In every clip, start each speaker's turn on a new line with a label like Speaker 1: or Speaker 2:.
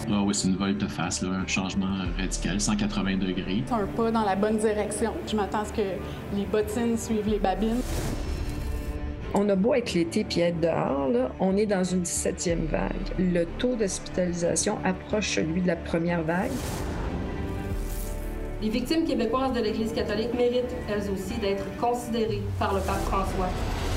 Speaker 1: Ah oui, c'est une volte-face, là, un changement radical, 180 degrés.
Speaker 2: C'est un pas dans la bonne direction. Je m'attends à ce que les bottines suivent les babines.
Speaker 3: On a beau être l'été puis être dehors, là, on est dans une 17e vague. Le taux d'hospitalisation approche celui de la première vague.
Speaker 4: Les victimes québécoises de l'Église catholique méritent, elles aussi, d'être considérées par le pape François.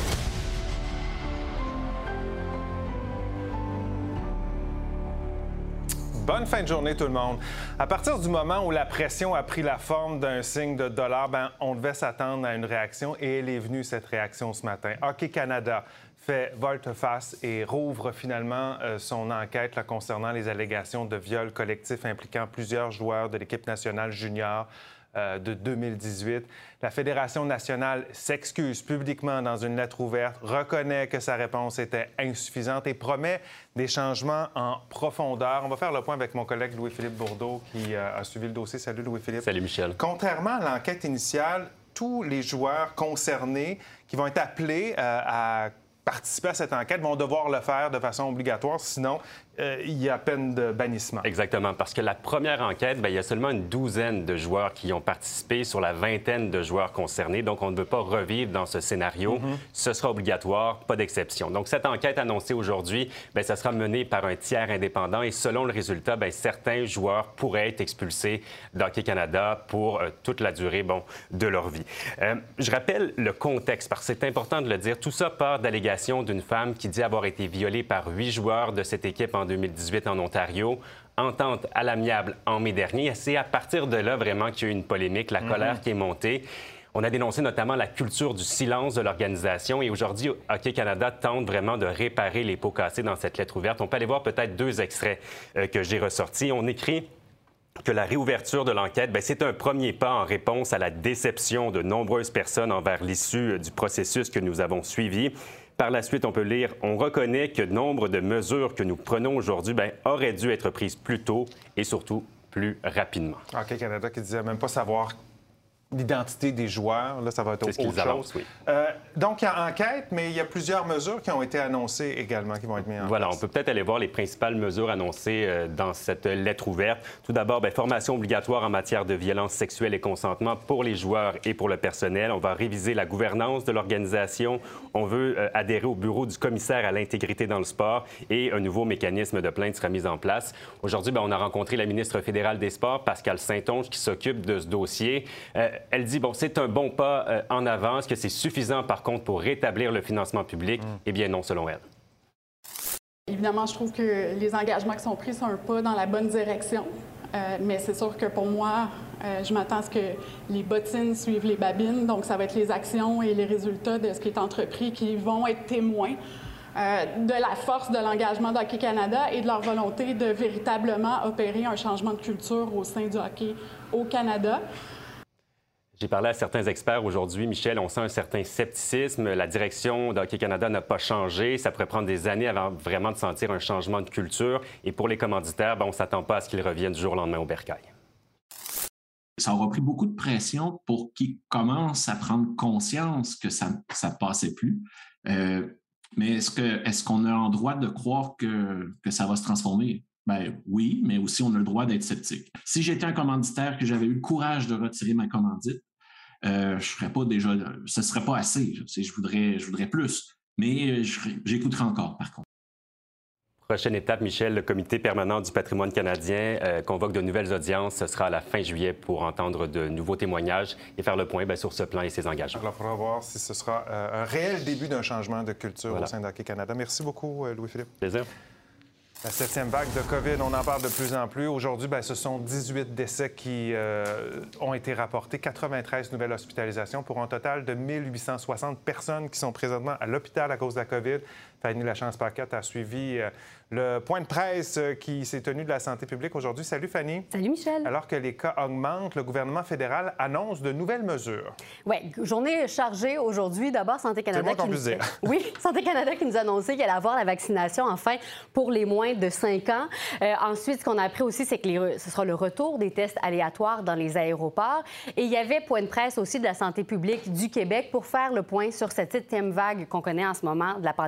Speaker 5: Bonne fin de journée, tout le monde. À partir du moment où la pression a pris la forme d'un signe de dollar, on devait s'attendre à une réaction et elle est venue, cette réaction, ce matin. Hockey Canada fait volte-face et rouvre finalement son enquête là, concernant les allégations de viol collectif impliquant plusieurs joueurs de l'équipe nationale junior de 2018. La Fédération nationale s'excuse publiquement dans une lettre ouverte, reconnaît que sa réponse était insuffisante et promet des changements en profondeur. On va faire le point avec mon collègue Louis-Philippe Bourdeau qui a suivi le dossier. Salut Louis-Philippe.
Speaker 6: Salut Michel.
Speaker 5: Contrairement à l'enquête initiale, tous les joueurs concernés qui vont être appelés à participer à cette enquête vont devoir le faire de façon obligatoire, sinon il y a peine de bannissement.
Speaker 6: Exactement, parce que la première enquête, il y a seulement une douzaine de joueurs qui ont participé sur la vingtaine de joueurs concernés, donc on ne veut pas revivre dans ce scénario. Ce sera obligatoire, pas d'exception. Donc cette enquête annoncée aujourd'hui, ça sera menée par un tiers indépendant et selon le résultat, certains joueurs pourraient être expulsés d'Hockey Canada pour toute la durée de leur vie. Je rappelle le contexte, parce que c'est important de le dire. Tout ça part d'allégations d'une femme qui dit avoir été violée par 8 joueurs de cette équipe en 2018 en Ontario. Entente à l'amiable en mai dernier. C'est à partir de là vraiment qu'il y a eu une polémique, la colère qui est montée. On a dénoncé notamment la culture du silence de l'organisation et aujourd'hui, Hockey Canada tente vraiment de réparer les pots cassés dans cette lettre ouverte. On peut aller voir peut-être 2 extraits que j'ai ressortis. On écrit que la réouverture de l'enquête, c'est un premier pas en réponse à la déception de nombreuses personnes envers l'issue du processus que nous avons suivi. Par la suite, on peut lire « On reconnaît que nombre de mesures que nous prenons aujourd'hui auraient dû être prises plus tôt et surtout plus rapidement. »
Speaker 5: Hockey Canada qui disait même pas savoir l'identité des joueurs. Là, ça va être autre chose.
Speaker 6: Avancent, oui.
Speaker 5: Donc, il y a enquête, mais il y a plusieurs mesures qui ont été annoncées également, qui vont être mises en place.
Speaker 6: Voilà, on peut peut-être aller voir les principales mesures annoncées dans cette lettre ouverte. Tout d'abord, formation obligatoire en matière de violence sexuelle et consentement pour les joueurs et pour le personnel. On va réviser la gouvernance de l'organisation. On veut adhérer au bureau du commissaire à l'intégrité dans le sport et un nouveau mécanisme de plainte sera mis en place. Aujourd'hui, on a rencontré la ministre fédérale des Sports, Pascale Saint-Onge, qui s'occupe de ce dossier. Elle dit, c'est un bon pas en avant. Est-ce que c'est suffisant, par contre, pour rétablir le financement public? Eh bien, non, selon elle.
Speaker 2: Évidemment, je trouve que les engagements qui sont pris sont un pas dans la bonne direction. Mais c'est sûr que pour moi, je m'attends à ce que les bottines suivent les babines. Donc, ça va être les actions et les résultats de ce qui est entrepris qui vont être témoins de la force de l'engagement d'Hockey Canada et de leur volonté de véritablement opérer un changement de culture au sein du hockey au Canada.
Speaker 6: J'ai parlé à certains experts aujourd'hui. Michel, on sent un certain scepticisme. La direction d'Hockey Canada n'a pas changé. Ça pourrait prendre des années avant vraiment de sentir un changement de culture. Et pour les commanditaires, on ne s'attend pas à ce qu'ils reviennent du jour au lendemain au bercail.
Speaker 1: Ça aura pris beaucoup de pression pour qu'ils commencent à prendre conscience que ça ne passait plus. Mais est-ce qu'on a en droit de croire que ça va se transformer? Oui, mais aussi on a le droit d'être sceptique. Si j'étais un commanditaire, que j'avais eu le courage de retirer ma commandite, je ferais pas déjà, ce serait pas assez. Je voudrais plus, mais j'écouterai encore, par contre.
Speaker 6: Prochaine étape, Michel, le Comité permanent du patrimoine canadien convoque de nouvelles audiences. Ce sera à la fin juillet pour entendre de nouveaux témoignages et faire le point sur ce plan et ses engagements.
Speaker 5: Alors, il faudra voir si ce sera un réel début d'un changement de culture au sein d'Hockey Canada. Merci beaucoup, Louis-Philippe.
Speaker 6: Plaisir.
Speaker 5: La 7e vague de COVID, on en parle de plus en plus. Aujourd'hui, ce sont 18 décès qui ont été rapportés, 93 nouvelles hospitalisations pour un total de 1860 personnes qui sont présentement à l'hôpital à cause de la COVID. Fanny Lachance-Paquette a suivi le point de presse qui s'est tenu de la santé publique aujourd'hui. Salut Fanny.
Speaker 7: Salut Michel.
Speaker 5: Alors que les cas augmentent, le gouvernement fédéral annonce de nouvelles mesures.
Speaker 7: Oui, journée chargée aujourd'hui. D'abord, Santé Canada.
Speaker 5: C'est moi qu'on puisse dire.
Speaker 7: Oui, Santé Canada qui nous a annoncé qu'elle allait avoir la vaccination enfin pour les moins de 5 ans. Ensuite, ce qu'on a appris aussi, c'est que ce sera le retour des tests aléatoires dans les aéroports. Et il y avait point de presse aussi de la santé publique du Québec pour faire le point sur cette 7e vague qu'on connaît en ce moment de la pandémie.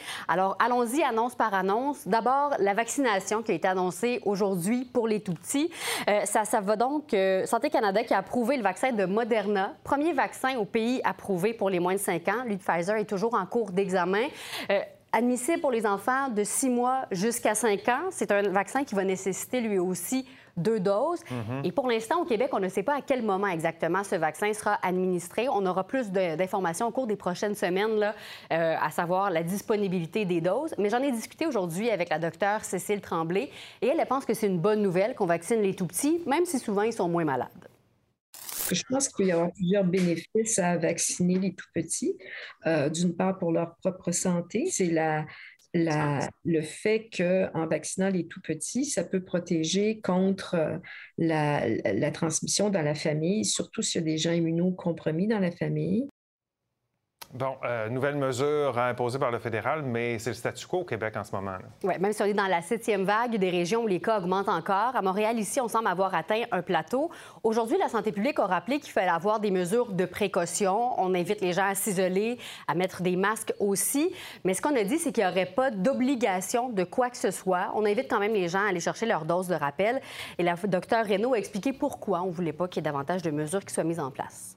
Speaker 7: Alors, allons-y, annonce par annonce. D'abord, la vaccination qui a été annoncée aujourd'hui pour les tout-petits. Ça va donc... Santé Canada qui a approuvé le vaccin de Moderna, premier vaccin au pays approuvé pour les moins de 5 ans. Lui, de Pfizer, est toujours en cours d'examen. Admissible pour les enfants de 6 mois jusqu'à 5 ans. C'est un vaccin qui va nécessiter lui aussi 2 doses. Et pour l'instant, au Québec, on ne sait pas à quel moment exactement ce vaccin sera administré. On aura plus d'informations au cours des prochaines semaines, là, à savoir la disponibilité des doses. Mais j'en ai discuté aujourd'hui avec la docteure Cécile Tremblay et elle pense que c'est une bonne nouvelle qu'on vaccine les tout-petits, même si souvent ils sont moins malades.
Speaker 3: Je pense qu'il y aura plusieurs bénéfices à vacciner les tout-petits. D'une part, pour leur propre santé, c'est le fait qu'en vaccinant les tout-petits, ça peut protéger contre la transmission dans la famille, surtout s'il y a des gens immunocompromis dans la famille.
Speaker 5: Bon, nouvelle mesure imposée par le fédéral, mais c'est le statu quo au Québec en ce moment.
Speaker 7: Oui, même si on est dans la 7e vague, il y a des régions où les cas augmentent encore. À Montréal, ici, on semble avoir atteint un plateau. Aujourd'hui, la santé publique a rappelé qu'il fallait avoir des mesures de précaution. On invite les gens à s'isoler, à mettre des masques aussi. Mais ce qu'on a dit, c'est qu'il n'y aurait pas d'obligation de quoi que ce soit. On invite quand même les gens à aller chercher leur dose de rappel. Et la docteure Reynaud a expliqué pourquoi on ne voulait pas qu'il y ait davantage de mesures qui soient mises en place.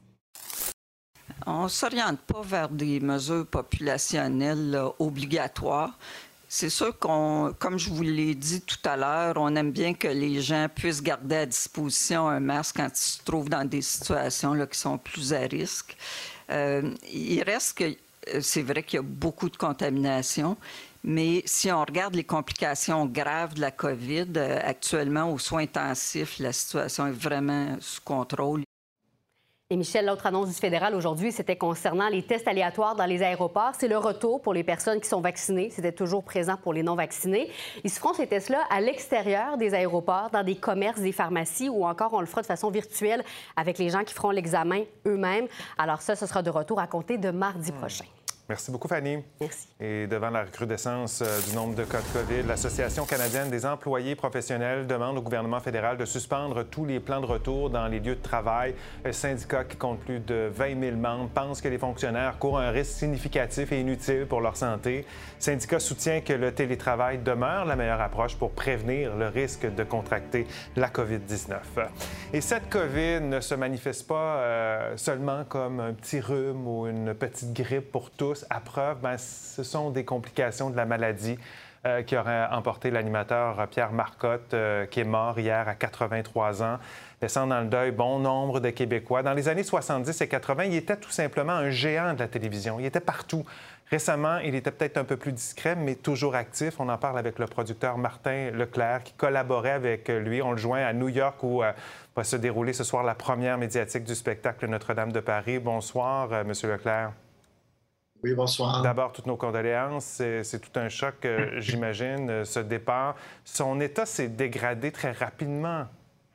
Speaker 8: On ne s'oriente pas vers des mesures populationnelles obligatoires. C'est sûr comme je vous l'ai dit tout à l'heure, on aime bien que les gens puissent garder à disposition un masque quand ils se trouvent dans des situations là, qui sont plus à risque. Il reste que c'est vrai qu'il y a beaucoup de contamination, mais si on regarde les complications graves de la COVID, actuellement, aux soins intensifs, la situation est vraiment sous contrôle.
Speaker 7: Et Michel, l'autre annonce du fédéral aujourd'hui, c'était concernant les tests aléatoires dans les aéroports. C'est le retour pour les personnes qui sont vaccinées. C'était toujours présent pour les non-vaccinés. Ils se feront ces tests-là à l'extérieur des aéroports, dans des commerces, des pharmacies, ou encore on le fera de façon virtuelle avec les gens qui feront l'examen eux-mêmes. Alors ça, ce sera de retour à compter de mardi prochain.
Speaker 5: Merci beaucoup, Fanny.
Speaker 7: Merci.
Speaker 5: Et devant la recrudescence du nombre de cas de COVID, l'Association canadienne des employés professionnels demande au gouvernement fédéral de suspendre tous les plans de retour dans les lieux de travail. Le syndicat, qui compte plus de 20 000 membres, pense que les fonctionnaires courent un risque significatif et inutile pour leur santé. Le syndicat soutient que le télétravail demeure la meilleure approche pour prévenir le risque de contracter la COVID-19. Et cette COVID ne se manifeste pas seulement comme un petit rhume ou une petite grippe pour tous. À preuve, ce sont des complications de la maladie qui aurait emporté l'animateur Pierre Marcotte, qui est mort hier à 83 ans, laissant dans le deuil bon nombre de Québécois. Dans les années 70 et 80, il était tout simplement un géant de la télévision. Il était partout. Récemment, il était peut-être un peu plus discret, mais toujours actif. On en parle avec le producteur Martin Leclerc, qui collaborait avec lui. On le joint à New York, où va se dérouler ce soir la première médiatique du spectacle Notre-Dame de Paris. Bonsoir, M. Leclerc.
Speaker 9: Oui, bonsoir.
Speaker 5: D'abord, toutes nos condoléances. C'est tout un choc, j'imagine, ce départ. Son état s'est dégradé très rapidement.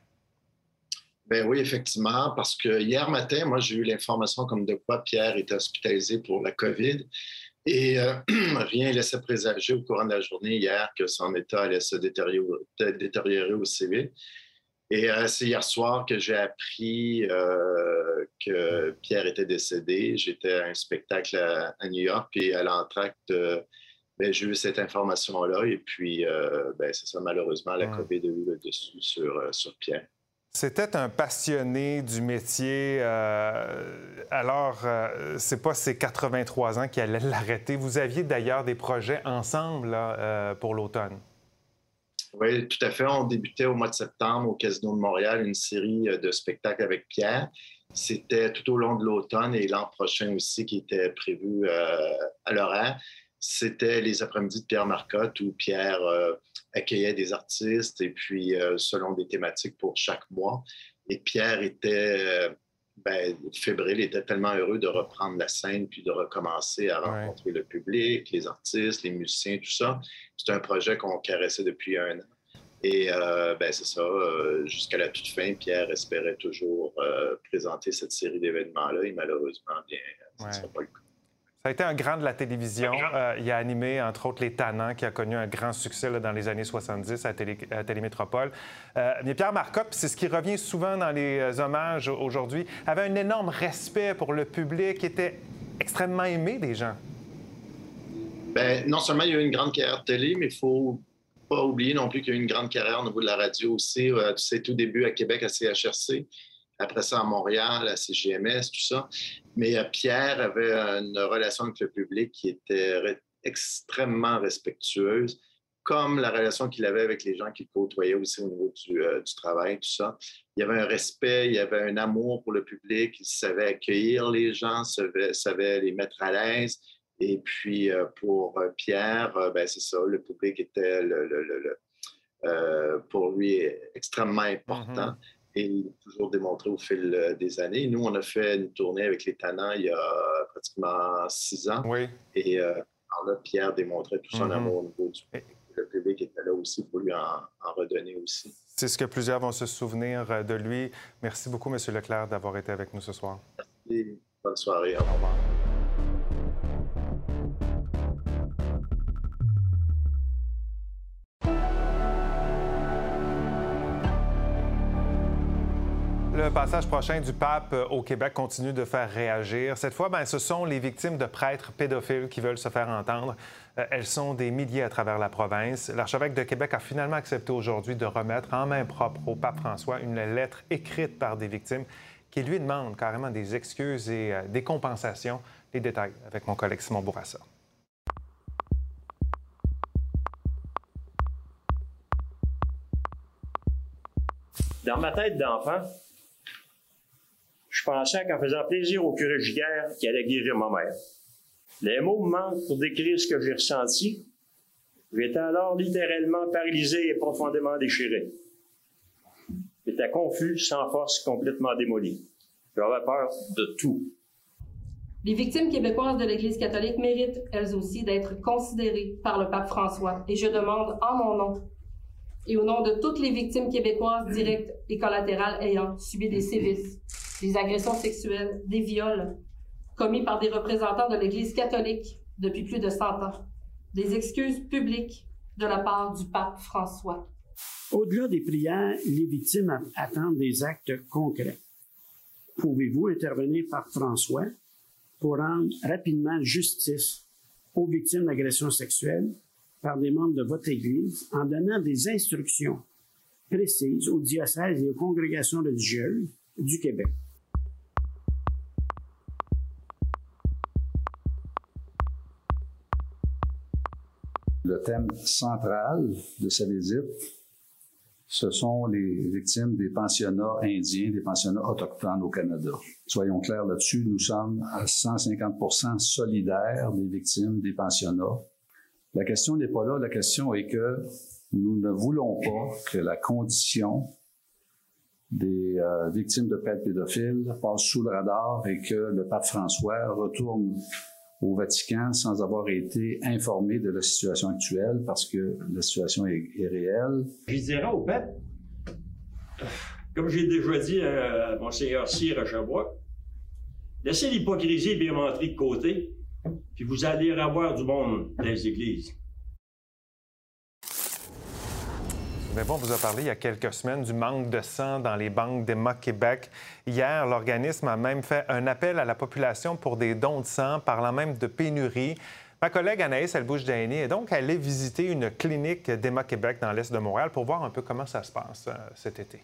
Speaker 9: Bien oui, effectivement, parce que hier matin, moi, j'ai eu l'information comme de quoi Pierre était hospitalisé pour la COVID et rien laissait présager au courant de la journée hier que son état allait se détériorer aussi vite. Et c'est hier soir que j'ai appris que Pierre était décédé. J'étais à un spectacle à New York et à l'entracte, j'ai eu cette information-là. Et puis, c'est ça, malheureusement, la COVID a eu le dessus sur Pierre.
Speaker 5: C'était un passionné du métier. Alors, c'est pas ses 83 ans qui allaient l'arrêter. Vous aviez d'ailleurs des projets ensemble là, pour l'automne.
Speaker 9: Oui, tout à fait. On débutait au mois de septembre au Casino de Montréal une série de spectacles avec Pierre. C'était tout au long de l'automne et l'an prochain aussi qui était prévu à l'horaire. C'était les après-midi de Pierre Marcotte où Pierre accueillait des artistes et puis selon des thématiques pour chaque mois. Et Pierre était fébrile, il était tellement heureux de reprendre la scène puis de recommencer à rencontrer le public, les artistes, les musiciens, tout ça. C'est un projet qu'on caressait depuis 1 an. Et c'est ça, jusqu'à la toute fin, Pierre espérait toujours présenter cette série d'événements-là et malheureusement, ça ne sera pas le cas.
Speaker 5: Ça a été un grand de la télévision. Il a animé, entre autres, Les Tannants, qui a connu un grand succès là, dans les années 70 à Télémétropole. Mais Pierre Marcotte, c'est ce qui revient souvent dans les hommages aujourd'hui, avait un énorme respect pour le public, était extrêmement aimé des gens.
Speaker 9: Bien, non seulement il y a eu une grande carrière de télé, mais il ne faut pas oublier non plus qu'il y a eu une grande carrière au niveau de la radio aussi. Tu sais, tout début à Québec, à CHRC. Après ça, à Montréal, à CGMS, tout ça. Mais Pierre avait une relation avec le public qui était extrêmement respectueuse, comme la relation qu'il avait avec les gens qu'il côtoyait aussi au niveau du travail, tout ça. Il y avait un respect, il y avait un amour pour le public, il savait accueillir les gens, savait les mettre à l'aise. Et puis, pour Pierre, ben, c'est ça, le public était pour lui extrêmement important. Et il a toujours démontré au fil des années. Nous, on a fait une tournée avec les Tannants il y a pratiquement 6 ans.
Speaker 5: Oui.
Speaker 9: Et là, Pierre démontrait tout son amour au niveau du public. Le public était là aussi pour lui en redonner aussi.
Speaker 5: C'est ce que plusieurs vont se souvenir de lui. Merci beaucoup, M. Leclerc, d'avoir été avec nous ce soir.
Speaker 9: Merci. Bonne soirée. Au revoir.
Speaker 5: Le passage prochain du pape au Québec continue de faire réagir. Cette fois, ce sont les victimes de prêtres pédophiles qui veulent se faire entendre. Elles sont des milliers à travers la province. L'archevêque de Québec a finalement accepté aujourd'hui de remettre en main propre au pape François une lettre écrite par des victimes qui lui demandent carrément des excuses et des compensations. Les détails avec mon collègue Simon Bourassa.
Speaker 10: Dans ma tête d'enfant, je pensais qu'en faisant plaisir au curé Giguère, qu'il allait guérir ma mère. Les mots me manquent pour décrire ce que j'ai ressenti. J'étais alors littéralement paralysé et profondément déchiré. J'étais confus, sans force, complètement démoli. J'avais peur de tout.
Speaker 4: Les victimes québécoises de l'Église catholique méritent, elles aussi, d'être considérées par le pape François. Et je demande en mon nom et au nom de toutes les victimes québécoises directes et collatérales ayant subi des sévices, des agressions sexuelles, des viols commis par des représentants de l'Église catholique depuis plus de 100 ans, des excuses publiques de la part du pape François.
Speaker 11: Au-delà des prières, les victimes attendent des actes concrets. Pouvez-vous intervenir par François pour rendre rapidement justice aux victimes d'agressions sexuelles par des membres de votre Église en donnant des instructions précises aux diocèses et aux congrégations religieuses du Québec?
Speaker 12: Le thème central de sa visite, ce sont les victimes des pensionnats indiens, des pensionnats autochtones au Canada. Soyons clairs là-dessus, nous sommes à 150% solidaires des victimes des pensionnats. La question n'est pas là, la question est que nous ne voulons pas que la condition des victimes de prêtres pédophiles passe sous le radar et que le pape François retourne au Vatican sans avoir été informé de la situation actuelle parce que la situation est réelle.
Speaker 10: Je dirais au pape, comme j'ai déjà dit à Monseigneur Cyr à Sherbrooke, laissez l'hypocrisie bien montrer de côté, puis vous allez avoir du monde dans les églises.
Speaker 5: Mais bon, on vous a parlé il y a quelques semaines du manque de sang dans les banques d'Emma Québec. Hier, l'organisme a même fait un appel à la population pour des dons de sang, parlant même de pénurie. Ma collègue Anaïs Elbouche-Dany est donc allée visiter une clinique d'Emma Québec dans l'est de Montréal pour voir un peu comment ça se passe cet été.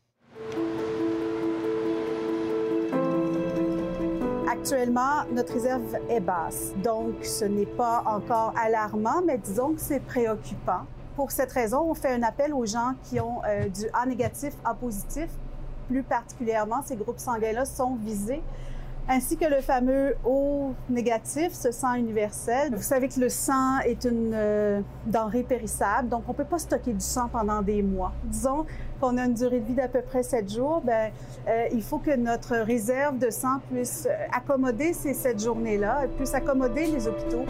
Speaker 13: Actuellement, notre réserve est basse, donc ce n'est pas encore alarmant, mais disons que c'est préoccupant. Pour cette raison, on fait un appel aux gens qui ont du A négatif, A positif. Plus particulièrement, ces groupes sanguins-là sont visés, ainsi que le fameux O négatif, ce sang universel. Vous savez que le sang est une denrée périssable, donc on ne peut pas stocker du sang pendant des mois. Disons qu'on a une durée de vie d'à peu près 7 jours, il faut que notre réserve de sang puisse accommoder ces 7 journées-là, puisse accommoder les hôpitaux.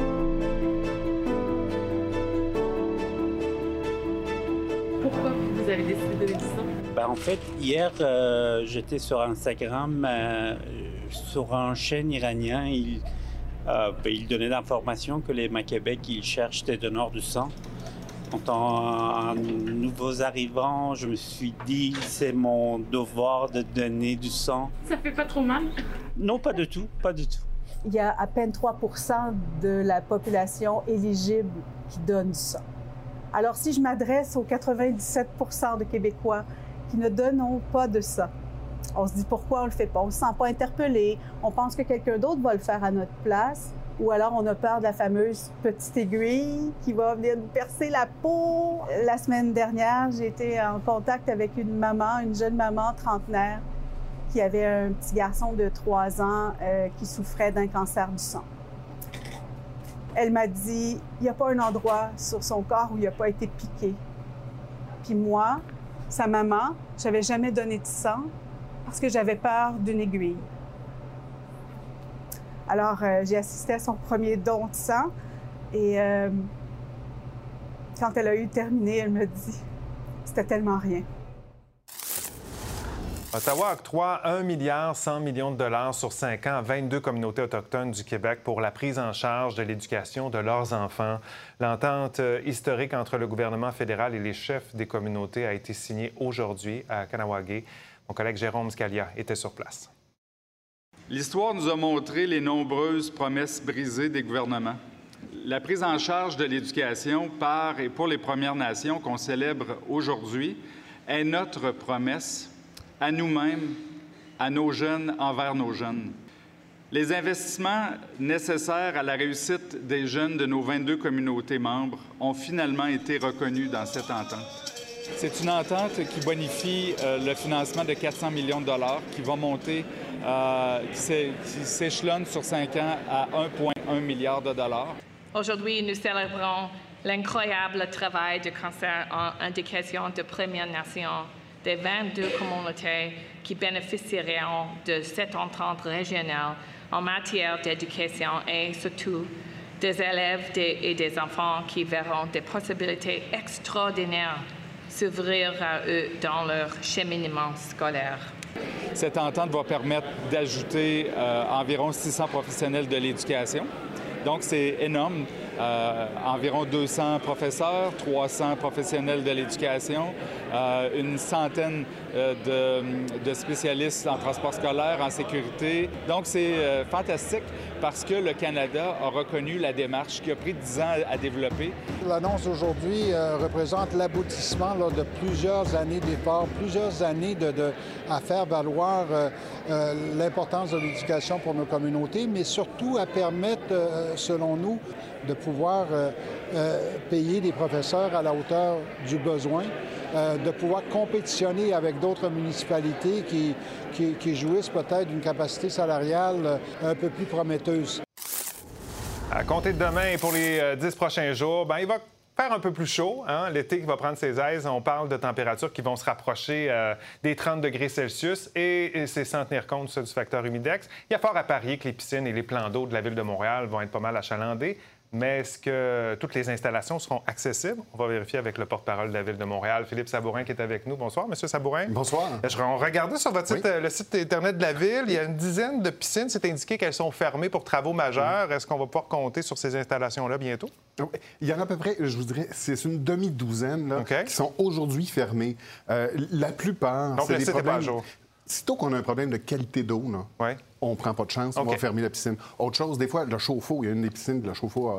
Speaker 14: Pourquoi vous avez décidé de donner du sang?
Speaker 11: En fait, hier, j'étais sur Instagram, sur un chaîne iranien. Il donnait l'information que les Québec, ils cherchent des donneurs de sang. En tant que nouveaux arrivants, je me suis dit c'est mon devoir de donner du sang.
Speaker 14: Ça fait pas trop mal?
Speaker 11: Non, pas du tout, pas du tout.
Speaker 13: il y a à peine 3 % de la population éligible qui donne du sang. Alors, si je m'adresse aux 97 % de Québécois qui ne donnent pas de sang, on se dit pourquoi on le fait pas, on ne se sent pas interpellé, on pense que quelqu'un d'autre va le faire à notre place, ou alors on a peur de la fameuse petite aiguille qui va venir nous percer la peau. La semaine dernière, j'ai été en contact avec une jeune maman trentenaire, qui avait un petit garçon de 3 ans qui souffrait d'un cancer du sang. Elle m'a dit, il n'y a pas un endroit sur son corps où il n'a pas été piqué. Puis moi, sa maman, je n'avais jamais donné de sang parce que j'avais peur d'une aiguille. Alors, j'ai assisté à son premier don de sang et quand elle a eu terminé, elle me dit, c'était tellement rien.
Speaker 5: Ottawa octroie 1,1 milliard sur 5 ans à 22 communautés autochtones du Québec pour la prise en charge de l'éducation de leurs enfants. L'entente historique entre le gouvernement fédéral et les chefs des communautés a été signée aujourd'hui à Kahnawake. Mon collègue Jérôme Scalia était sur place.
Speaker 15: L'histoire nous a montré les nombreuses promesses brisées des gouvernements. La prise en charge de l'éducation par et pour les Premières Nations qu'on célèbre aujourd'hui est notre promesse à nous-mêmes, à nos jeunes, envers nos jeunes. Les investissements nécessaires à la réussite des jeunes de nos 22 communautés membres ont finalement été reconnus dans cette entente. C'est une entente qui bonifie le financement de 400 millions de dollars qui va monter, qui s'échelonne sur 5 ans à 1,1 milliard de dollars.
Speaker 16: Aujourd'hui, nous célébrons l'incroyable travail du Conseil en éducation de Premières Nations des 22 communautés qui bénéficieront de cette entente régionale en matière d'éducation et surtout des élèves et des enfants qui verront des possibilités extraordinaires s'ouvrir à eux dans leur cheminement scolaire.
Speaker 15: Cette entente va permettre d'ajouter environ 600 professionnels de l'éducation. Donc, c'est énorme. Environ 200 professeurs, 300 professionnels de l'éducation, une centaine de spécialistes en transport scolaire, en sécurité. Donc, c'est fantastique parce que le Canada a reconnu la démarche qui a pris 10 ans à développer.
Speaker 17: L'annonce d'aujourd'hui représente l'aboutissement de plusieurs années d'efforts, plusieurs années à faire valoir l'importance de l'éducation pour nos communautés, mais surtout à permettre, selon nous, de pouvoir payer des professeurs à la hauteur du besoin, de pouvoir compétitionner avec d'autres municipalités qui jouissent peut-être d'une capacité salariale un peu plus prometteuse.
Speaker 5: À compter de demain et pour les 10 prochains jours, il va faire un peu plus chaud. Hein? L'été qui va prendre ses aises. On parle de températures qui vont se rapprocher des 30 degrés Celsius et c'est sans tenir compte du facteur humidex. Il y a fort à parier que les piscines et les plans d'eau de la Ville de Montréal vont être pas mal achalandés. Mais est-ce que toutes les installations seront accessibles? On va vérifier avec le porte-parole de la Ville de Montréal, Philippe Sabourin, qui est avec nous. Bonsoir, M. Sabourin.
Speaker 18: Bonsoir.
Speaker 5: On regardait sur votre site, le site Internet de la Ville. Il y a une dizaine de piscines. C'est indiqué qu'elles sont fermées pour travaux majeurs. Est-ce qu'on va pouvoir compter sur ces installations-là bientôt?
Speaker 18: Il y en a à peu près, je vous dirais, c'est une demi-douzaine qui sont aujourd'hui fermées. La plupart,
Speaker 5: donc,
Speaker 18: c'est des problèmes...
Speaker 5: Pas à jour.
Speaker 18: Sitôt qu'on a un problème de qualité d'eau, on ne prend pas de chance, on va fermer la piscine. Autre chose, des fois, le chauffe-eau, il y a une des piscines, le chauffe-eau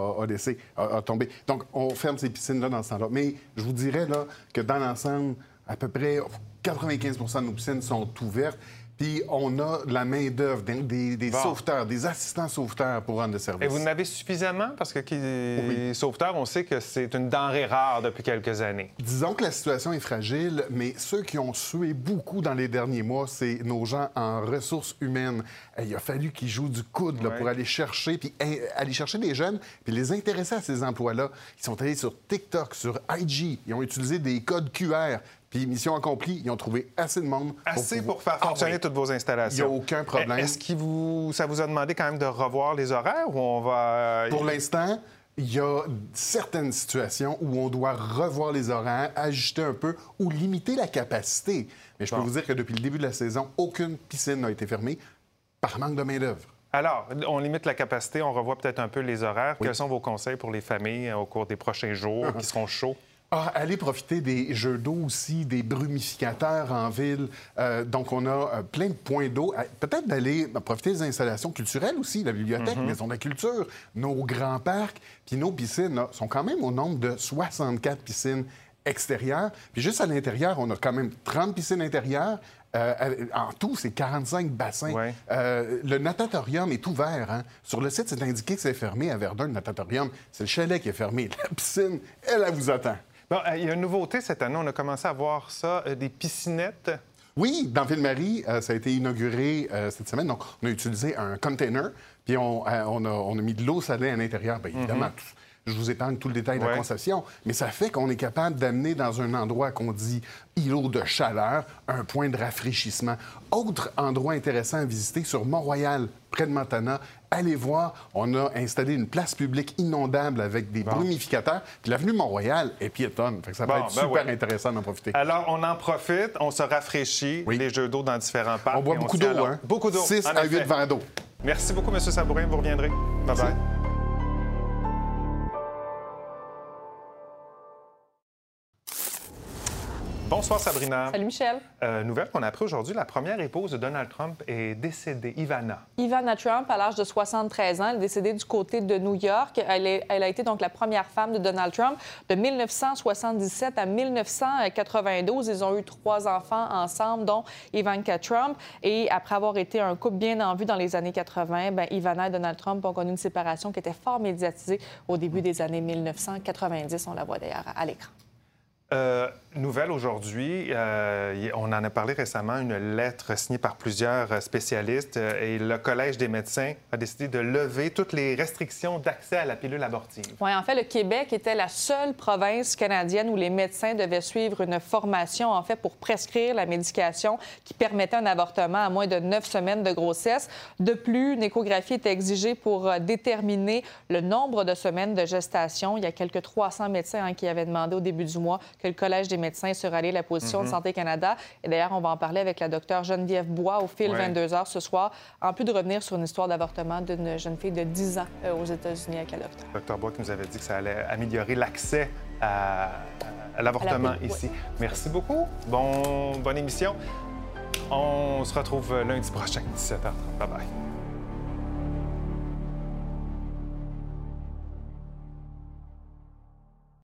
Speaker 18: a tombé. Donc, on ferme ces piscines-là dans ce temps-là. Mais je vous dirais là, que dans l'ensemble, à peu près 95 % de nos piscines sont ouvertes. Puis on a de la main-d'œuvre, des sauveteurs, des assistants sauveteurs pour rendre le service.
Speaker 5: Et vous en avez suffisamment? Parce que les sauveteurs, on sait que c'est une denrée rare depuis quelques années.
Speaker 18: Disons que la situation est fragile, mais ceux qui ont sué beaucoup dans les derniers mois, c'est nos gens en ressources humaines. Il a fallu qu'ils jouent du coude pour aller chercher des jeunes puis les intéresser à ces emplois-là. Ils sont allés sur TikTok, sur IG, ils ont utilisé des codes QR. Puis, mission accomplie, ils ont trouvé assez de monde.
Speaker 5: Pour faire fonctionner toutes vos installations.
Speaker 18: Il n'y a aucun problème.
Speaker 5: Est-ce que ça vous a demandé quand même de revoir les horaires ou on va...
Speaker 18: Pour l'instant, il y a certaines situations où on doit revoir les horaires, ajuster un peu ou limiter la capacité. Mais je peux vous dire que depuis le début de la saison, aucune piscine n'a été fermée par manque de main-d'œuvre.
Speaker 5: Alors, on limite la capacité, on revoit peut-être un peu les horaires. Quels sont vos conseils pour les familles au cours des prochains jours qui seront chauds?
Speaker 18: Aller profiter des jeux d'eau aussi, des brumificateurs en ville. Donc, on a plein de points d'eau. Peut-être d'aller profiter des installations culturelles aussi, la bibliothèque, Maison de la culture, nos grands parcs. Puis nos piscines là, sont quand même au nombre de 64 piscines extérieures. Puis juste à l'intérieur, on a quand même 30 piscines intérieures. En tout, c'est 45 bassins. Ouais. Le natatorium est ouvert. Hein? Sur le site, c'est indiqué que c'est fermé à Verdun, le natatorium. C'est le chalet qui est fermé. La piscine, elle vous attend.
Speaker 5: Bon, il y a une nouveauté cette année. On a commencé à voir ça, des piscinettes.
Speaker 18: Oui, dans Ville-Marie, ça a été inauguré cette semaine. Donc, on a utilisé un container, puis on a mis de l'eau salée à l'intérieur. Bien évidemment, je vous épargne tout le détail de la concession, mais ça fait qu'on est capable d'amener dans un endroit qu'on dit îlot de chaleur, un point de rafraîchissement. Autre endroit intéressant à visiter, sur Mont-Royal, près de Montana, allez voir, on a installé une place publique inondable avec des brumificateurs. Puis l'avenue Mont-Royal est piétonne. Fait que ça va être super intéressant d'en profiter.
Speaker 5: Alors, on en profite, on se rafraîchit, les jeux d'eau dans différents parcs.
Speaker 18: On boit beaucoup d'eau, hein?
Speaker 5: Beaucoup d'eau.
Speaker 18: 6 à 8 verres d'eau.
Speaker 5: Merci beaucoup, M. Sabourin. Vous reviendrez. Bye-bye. Bonsoir, Sabrina.
Speaker 19: Salut, Michel.
Speaker 5: Nouvelle qu'on a appris aujourd'hui, la première épouse de Donald Trump est décédée, Ivana.
Speaker 19: Ivana Trump, à l'âge de 73 ans, elle est décédée du côté de New York. Elle a été donc la première femme de Donald Trump de 1977 à 1992. Ils ont eu 3 enfants ensemble, dont Ivanka Trump. Et après avoir été un couple bien en vue dans les années 80, Ivana et Donald Trump ont connu une séparation qui était fort médiatisée au début des années 1990. On la voit d'ailleurs à l'écran.
Speaker 5: Nouvelle aujourd'hui, on en a parlé récemment, une lettre signée par plusieurs spécialistes et le Collège des médecins a décidé de lever toutes les restrictions d'accès à la pilule abortive.
Speaker 19: Oui, en fait, le Québec était la seule province canadienne où les médecins devaient suivre une formation, en fait, pour prescrire la médication qui permettait un avortement à moins de 9 semaines de grossesse. De plus, une échographie était exigée pour déterminer le nombre de semaines de gestation. Il y a quelques 300 médecins qui avaient demandé au début du mois que le Collège des médecins se rallie à la position de Santé Canada. Et d'ailleurs, on va en parler avec la docteure Geneviève Bois au fil 22h ce soir, en plus de revenir sur une histoire d'avortement d'une jeune fille de 10 ans aux États-Unis avec la docteure.
Speaker 5: Docteur Bois qui nous avait dit que ça allait améliorer l'accès à l'avortement ici. Merci beaucoup. Bonne émission. On se retrouve lundi prochain, 17h30. Bye-bye.